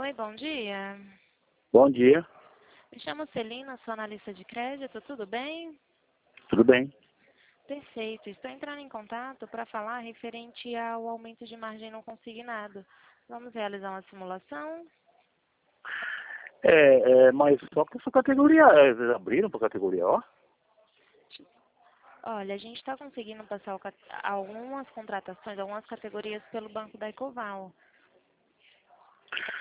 Oi, bom dia. Bom dia, Me chamo Celina, sou analista de crédito, tudo bem? tudo bem? Perfeito. Estou entrando em contato para falar referente ao aumento de margem no consignado. Vamos realizar uma simulação? Mas só para essa categoria, eles abriram para categoria O? Olha, a gente está conseguindo passar algumas contratações, algumas categorias pelo Banco da Ecoval.